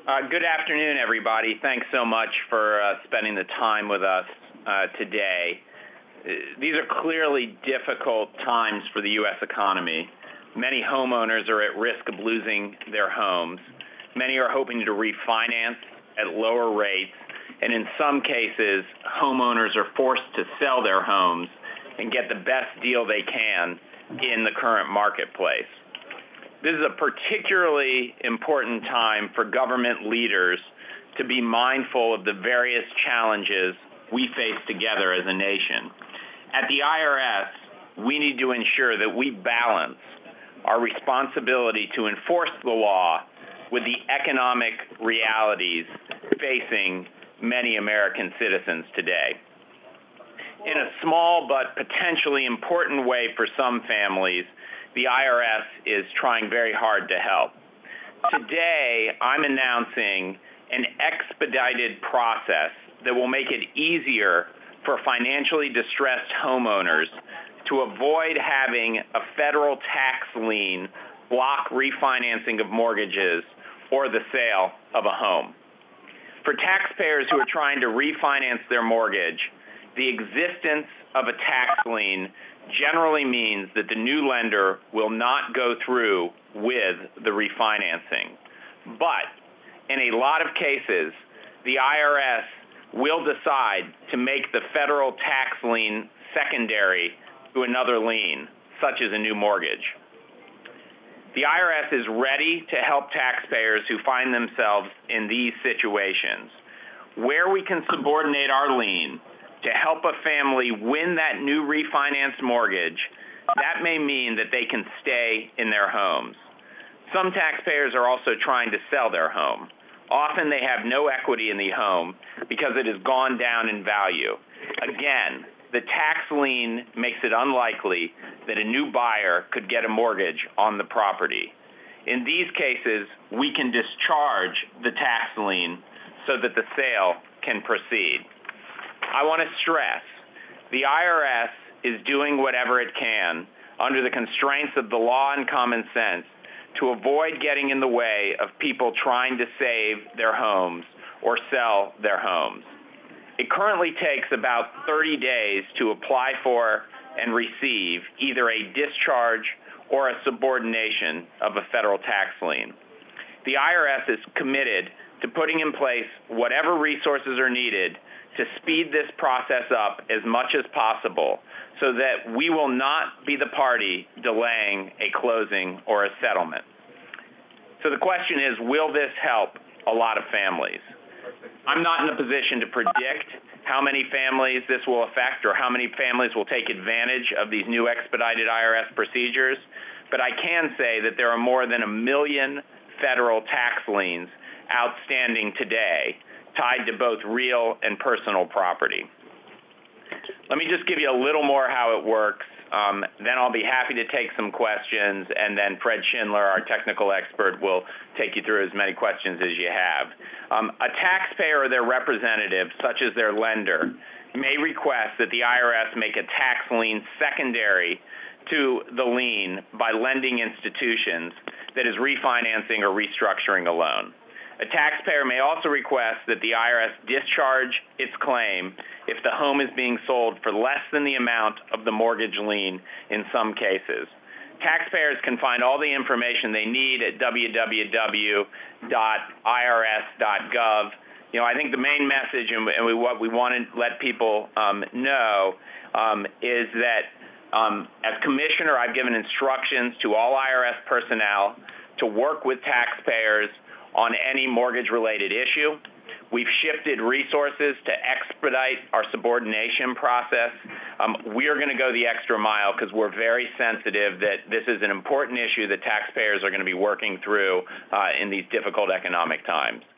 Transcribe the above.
Good afternoon, everybody. Thanks so much for spending the time with us today. These are clearly difficult times for the U.S. economy. Many homeowners are at risk of losing their homes. Many are hoping to refinance at lower rates, and in some cases, homeowners are forced to sell their homes and get the best deal they can in the current marketplace. This is a particularly important time for government leaders to be mindful of the various challenges we face together as a nation. At the IRS, we need to ensure that we balance our responsibility to enforce the law with the economic realities facing many American citizens today. In a small but potentially important way for some families, the IRS is trying very hard to help. Today, I'm announcing an expedited process that will make it easier for financially distressed homeowners to avoid having a federal tax lien block refinancing of mortgages or the sale of a home. For taxpayers who are trying to refinance their mortgage, the existence of a tax lien generally means that the new lender will not go through with the refinancing. But in a lot of cases, the IRS will decide to make the federal tax lien secondary to another lien, such as a new mortgage. The IRS is ready to help taxpayers who find themselves in these situations. Where we can subordinate our lien to help a family win that new refinanced mortgage, that may mean that they can stay in their homes. Some taxpayers are also trying to sell their home. Often they have no equity in the home because it has gone down in value. Again, the tax lien makes it unlikely that a new buyer could get a mortgage on the property. In these cases, we can discharge the tax lien so that the sale can proceed. I want to stress, the IRS is doing whatever it can under the constraints of the law and common sense to avoid getting in the way of people trying to save their homes or sell their homes. It currently takes about 30 days to apply for and receive either a discharge or a subordination of a federal tax lien. The IRS is committed to putting in place whatever resources are needed to speed this process up as much as possible so that we will not be the party delaying a closing or a settlement. So the question is, will this help a lot of families? I'm not in a position to predict how many families this will affect or how many families will take advantage of these new expedited IRS procedures, but I can say that there are more than 1 million federal tax liens outstanding today, tied to both real and personal property. Let me just give you a little more how it works. Then I'll be happy to take some questions, and then Fred Schindler, our technical expert, will take you through as many questions as you have. A taxpayer or their representative, such as their lender, may request that the IRS make a tax lien secondary to the lien by lending institutions that is refinancing or restructuring a loan. A taxpayer may also request that the IRS discharge its claim if the home is being sold for less than the amount of the mortgage lien in some cases. Taxpayers can find all the information they need at www.irs.gov. I think the main message and what we want to let people know is that as commissioner, I've given instructions to all IRS personnel to work with taxpayers on any mortgage-related issue. We've shifted resources to expedite our subordination process. We are going to go the extra mile because we're very sensitive that this is an important issue that taxpayers are going to be working through in these difficult economic times.